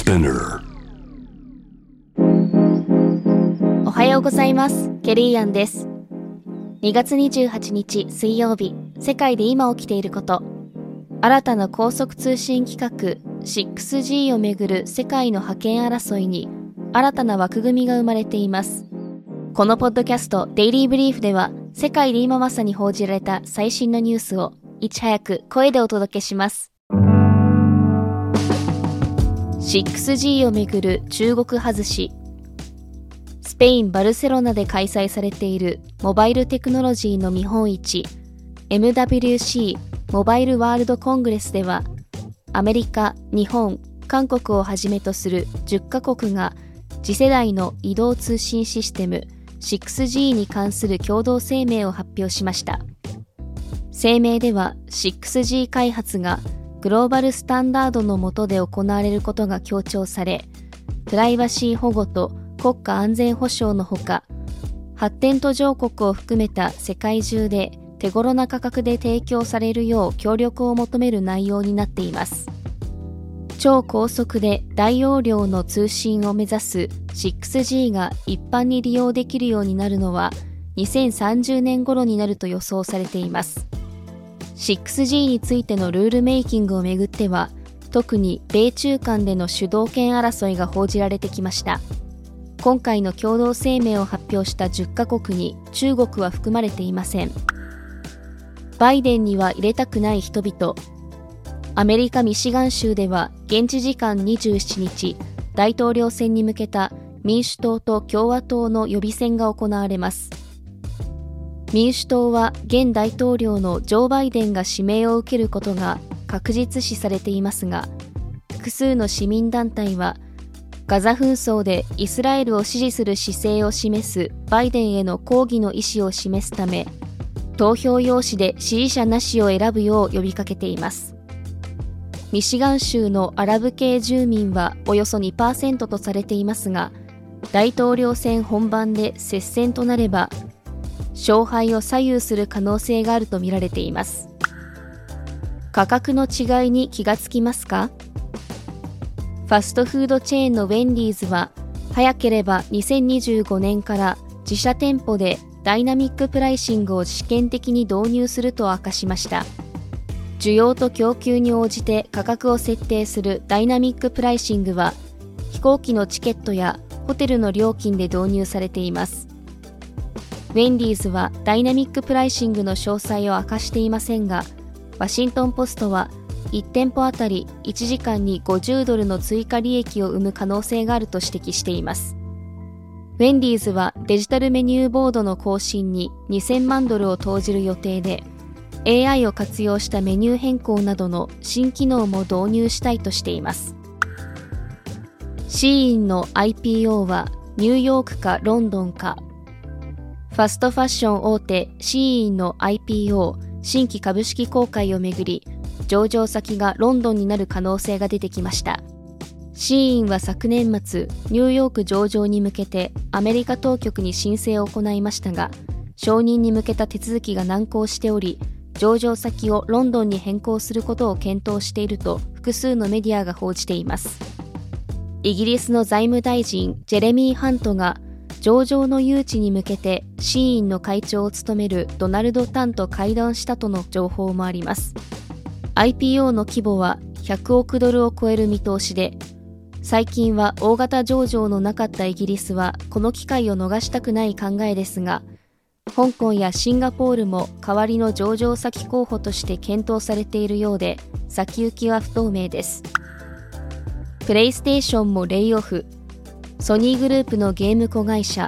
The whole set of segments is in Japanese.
Spinner。 おはようございます。ケリーアンです。2月28日水曜日、世界で今起きていること。新たな高速通信規格 6G をめぐる世界の覇権争いに新たな枠組みが生まれています。このポッドキャストデイリーブリーフでは、世界で今まさに報じられた最新のニュースをいち早く声でお届けします。6G をめぐる中国外し。スペイン・バルセロナで開催されているモバイルテクノロジーの見本市 MWC モバイルワールドコングレスでは、アメリカ、日本、韓国をはじめとする10カ国が次世代の移動通信システム 6G に関する共同声明を発表しました。声明では 6G 開発がグローバルスタンダードの下で行われることが強調され、プライバシー保護と国家安全保障のほか、発展途上国を含めた世界中で手頃な価格で提供されるよう協力を求める内容になっています。超高速で大容量の通信を目指す 6G が一般に利用できるようになるのは2030年頃になると予想されています。6G についてのルールメイキングをめぐっては、特に米中間での主導権争いが報じられてきました。今回の共同声明を発表した10カ国に中国は含まれていません。バイデンには入れたくない人々。アメリカ・ミシガン州では現地時間27日、大統領選に向けた民主党と共和党の予備選が行われます。民主党は現大統領のジョー・バイデンが指名を受けることが確実視されていますが、複数の市民団体はガザ紛争でイスラエルを支持する姿勢を示すバイデンへの抗議の意思を示すため、投票用紙で支持者なしを選ぶよう呼びかけています。ミシガン州のアラブ系住民はおよそ 2% とされていますが、大統領選本番で接戦となれば勝敗を左右する可能性があるとみられています。価格の違いに気がつきますか？ファストフードチェーンのウェンディーズは、早ければ2025年から自社店舗でダイナミックプライシングを試験的に導入すると明かしました。需要と供給に応じて価格を設定するダイナミックプライシングは、飛行機のチケットやホテルの料金で導入されています。ウェンディーズはダイナミックプライシングの詳細を明かしていませんが、ワシントンポストは1店舗あたり1時間に$50の追加利益を生む可能性があると指摘しています。ウェンディーズはデジタルメニューボードの更新に$2000万を投じる予定で、AI を活用したメニュー変更などの新機能も導入したいとしています。シーインの IPO はニューヨークかロンドンか。ファストファッション大手シーインの IPO 新規株式公開をめぐり、上場先がロンドンになる可能性が出てきました。シーインは昨年末、ニューヨーク上場に向けてアメリカ当局に申請を行いましたが、承認に向けた手続きが難航しており、上場先をロンドンに変更することを検討していると複数のメディアが報じています。イギリスの財務大臣ジェレミー・ハントが上場の誘致に向けてシーインの会長を務めるドナルド・タンと会談したとの情報もあります。IPO の規模は$100億を超える見通しで、最近は大型上場のなかったイギリスはこの機会を逃したくない考えですが、香港やシンガポールも代わりの上場先候補として検討されているようで、先行きは不透明です。プレイステーションもレイオフ。ソニーグループのゲーム子会社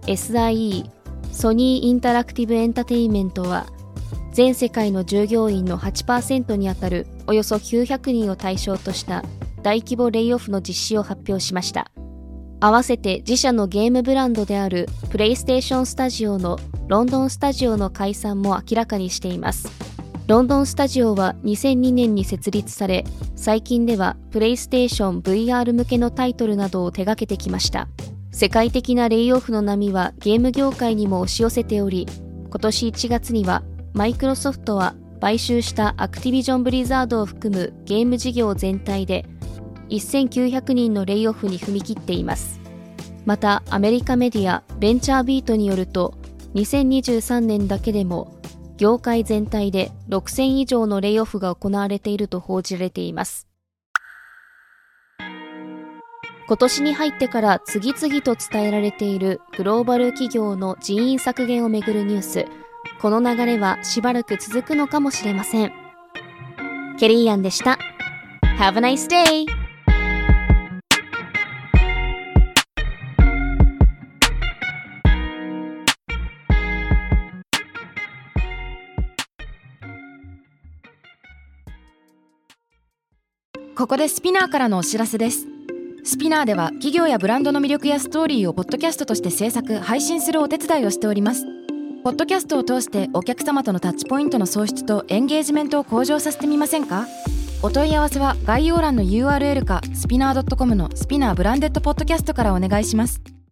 SIE ソニーインタラクティブエンタテインメントは、全世界の従業員の 8% にあたるおよそ900人を対象とした大規模レイオフの実施を発表しました。合わせて自社のゲームブランドであるプレイステーションスタジオのロンドンスタジオの解散も明らかにしています。ロンドンスタジオは2002年に設立され、最近ではプレイステーション VR 向けのタイトルなどを手掛けてきました。世界的なレイオフの波はゲーム業界にも押し寄せており、今年1月にはマイクロソフトは買収したアクティビジョンブリザードを含むゲーム事業全体で 1900人のレイオフに踏み切っています。またアメリカメディアベンチャービートによると、2023年だけでも業界全体で6000以上のレイオフが行われていると報じられています。今年に入ってから次々と伝えられているグローバル企業の人員削減をめぐるニュース。この流れはしばらく続くのかもしれません。ケリーアンでした。Have a nice day! ここでスピナーからのお知らせです。スピナーでは企業やブランドの魅力やストーリーをポッドキャストとして制作・配信するお手伝いをしております。ポッドキャストを通してお客様とのタッチポイントの創出とエンゲージメントを向上させてみませんか？お問い合わせは概要欄の URL かスピナー .com のスピナーブランデッドポッドキャストからお願いします。